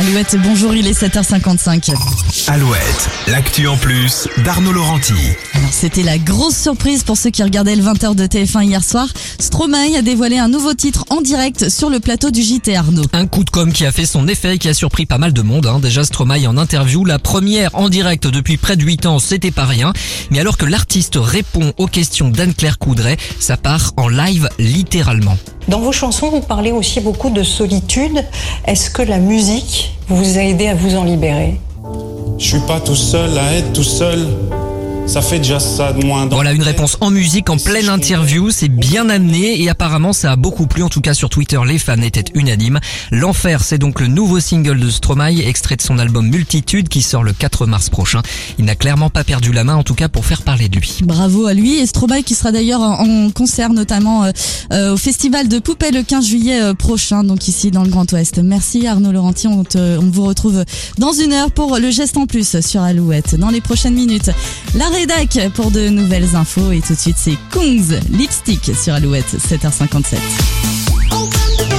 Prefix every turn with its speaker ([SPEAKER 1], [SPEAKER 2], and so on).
[SPEAKER 1] Alouette, bonjour, il est 7h55.
[SPEAKER 2] Alouette, l'actu en plus d'Arnaud Laurenti.
[SPEAKER 1] Alors c'était la grosse surprise pour ceux qui regardaient le 20h de TF1 hier soir. Stromae a dévoilé un nouveau titre en direct sur le plateau du JT, Arnaud.
[SPEAKER 3] Un coup de com' qui a fait son effet et qui a surpris pas mal de monde. Déjà Stromae en interview, la première en direct depuis près de 8 ans, c'était pas rien. Mais alors que l'artiste répond aux questions d'Anne-Claire Coudray, ça part en live littéralement.
[SPEAKER 4] Dans vos chansons, vous parlez aussi beaucoup de solitude. Est-ce que la musique vous a aidé à vous en libérer ?
[SPEAKER 5] Je suis pas tout seul à être tout seul. Ça fait déjà ça de moins.
[SPEAKER 3] Voilà une réponse en musique en pleine interview, c'est bien amené et apparemment ça a beaucoup plu, en tout cas sur Twitter les fans étaient unanimes. L'Enfer, c'est donc le nouveau single de Stromae, extrait de son album Multitude qui sort le 4 mars prochain. Il n'a clairement pas perdu la main, en tout cas pour faire parler de lui.
[SPEAKER 1] Bravo à lui, et Stromae qui sera d'ailleurs en concert notamment au festival de Poupée le 15 juillet prochain, donc ici dans le Grand Ouest. Merci Arnaud Laurenti, on vous retrouve dans une heure pour le geste en plus sur Alouette. Dans les prochaines minutes, la rédac pour de nouvelles infos, et tout de suite c'est Kungs Lipstick sur Alouette, 7h57.